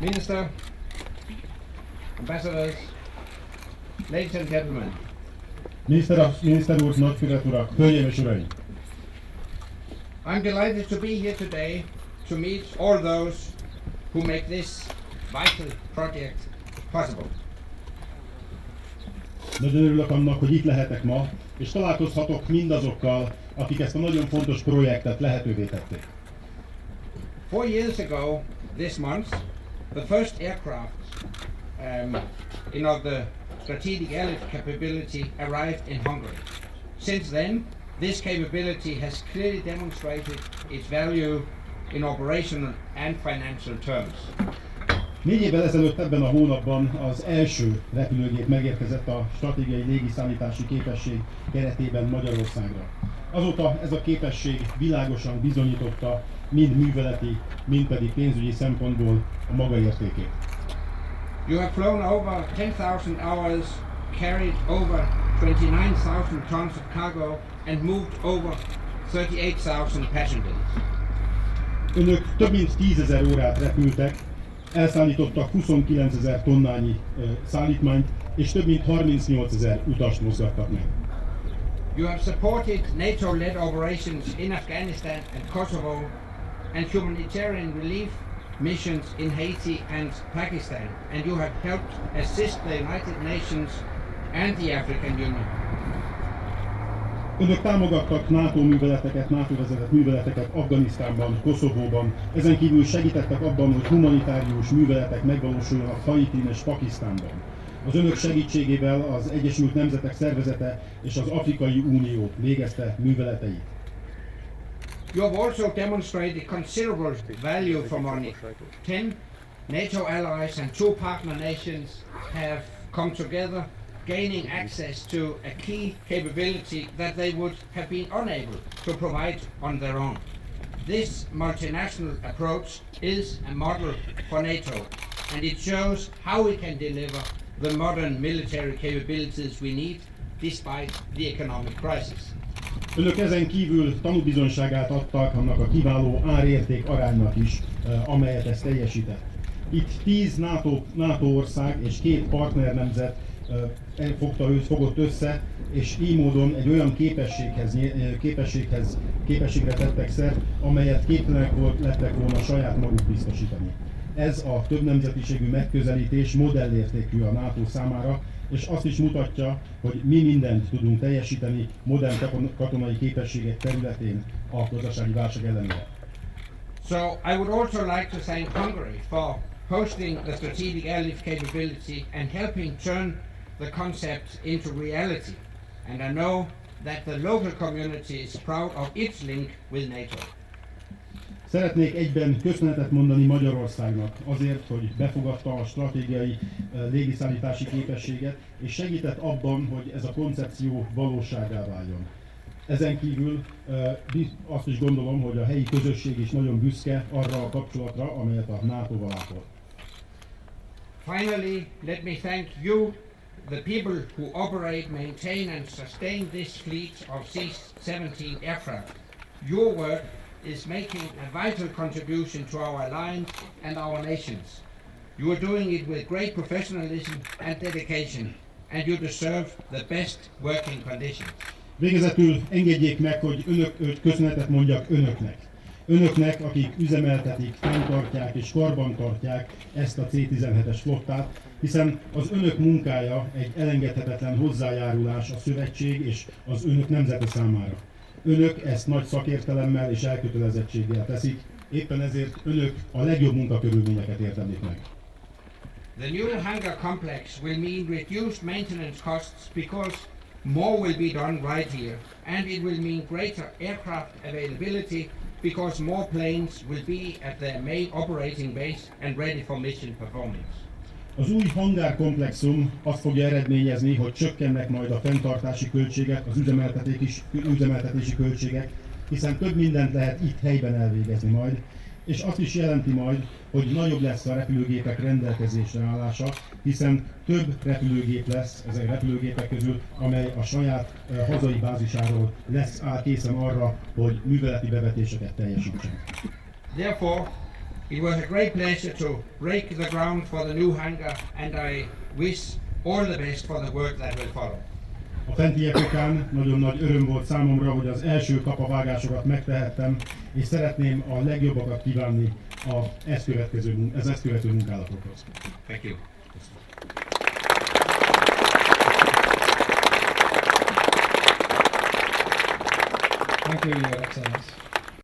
Minister, ambassadors, ladies and gentlemen. Miniszter úr, nagykövet urak, hölgyeim és uraim! I'm delighted to be here today to meet all those who make this vital project possible. Nagyon örülök annak, hogy itt lehetek ma, és találkozhatok mindazokkal, akik ezt a nagyon fontos projektet lehetővé tették. 4 years ago, this month, the first aircraft of the strategic airlift capability arrived in Hungary. Since then, this capability has clearly demonstrated its value in operational and financial terms. 4 évvel ezelőtt ebben a hónapban az első repülőgép megérkezett a stratégiai légiszállítási képesség keretében Magyarországra. Azóta ez a képesség világosan bizonyította mind műveleti, mind pedig pénzügyi szempontból a maga értékét. You have flown over 10,000 hours, carried over 29,000 tons of cargo and moved over 38,000 passengers. Önök több mint 10.000 órát repültek, elszállítottak 29.000 tonnányi szállítmányt, és több mint 38.000 utast mozgattak meg. You have supported NATO-led operations in Afghanistan and Kosovo and humanitarian relief missions in Haiti and Pakistan, and you have helped assist the United Nations and the African Union. Önök támogattak NATO műveleteket, NATO vezetett műveleteket Afganisztánban, Koszovóban, ezen kívül segítettek abban, hogy humanitárius műveletek megvalósuljanak Haitin és Pakisztánban. Az önök segítségével az Egyesült Nemzetek Szervezete és az Afrikai Unió végezte műveleteit. You have also demonstrated considerable value for money. 10 NATO allies and 2 partner nations have come together, gaining access to a key capability that they would have been unable to provide on their own. This multinational approach is a model for NATO, and it shows how we can deliver the modern military capabilities we need despite the economic crisis. Önök ezen kívül tanúbizonyságát adtak annak a kiváló árérték aránynak is, amelyet ez teljesített. Itt 10 NATO ország és 2 partnernemzet fogott össze, és így módon egy olyan képességre tettek szert, amelyet képtelenek lettek volna saját maguk biztosítani. Ez a többnemzetiségű megközelítés modellértékű a NATO számára, és azt is mutatja, hogy mi mindent tudunk teljesíteni modern katonai képességek területén a gazdasági válság ellenére. So I would also like to thank Hungary for hosting the strategic airlift capability and helping turn the concept into reality. And I know that the local community is proud of its link with NATO. Szeretnék egyben köszönetet mondani Magyarországnak azért, hogy befogadta a stratégiai légiszállítási képességet, és segített abban, hogy ez a koncepció valósággá váljon. Ezen kívül azt is gondolom, hogy a helyi közösség is nagyon büszke arra a kapcsolatra, amelyet a NATO-val ápolt. Finally, let me thank you, the people who operate, maintain and sustain this fleet of C-17 aircraft. Your work is making a vital contribution to our alliance and our nations. You are doing it with great professionalism and dedication, and you deserve the best working conditions. Végezetül engedjék meg, hogy köszönetet mondjak önöknek. Önöknek, akik üzemeltetik, fenntartják és karbantartják ezt a C-17-es flottát, hiszen az önök munkája egy elengedhetetlen hozzájárulás a szövetség és az önök nemzete számára. Önök ezt nagy szakértelemmel és elkötelezettséggel teszik, éppen ezért önök a legjobb munkakörülményeket érdemlik meg. The new hangar complex will mean reduced maintenance costs because more will be done right here, and it will mean greater aircraft availability because more planes will be at their main operating base and ready for mission performance. Az új hangárkomplexum azt fogja eredményezni, hogy csökkennek majd a fenntartási költségek, az üzemeltetési költségek, hiszen több mindent lehet itt helyben elvégezni majd, és azt is jelenti majd, hogy nagyobb lesz a repülőgépek rendelkezésre állása, hiszen több repülőgép lesz ezek repülőgépek közül, amely a saját hazai bázisáról lesz készen arra, hogy műveleti bevetéseket teljesítsen. Therefore, It was a great pleasure to break the ground for the new hangar, and I wish all the best for the work that will follow. A fentiek után nagyon nagy öröm volt számomra, hogy az első kapavágásokat megtehettem, és szeretném a legjobbakat kívánni az ezt követő munkálatokhoz. Thank you. Thank you, Your Excellency.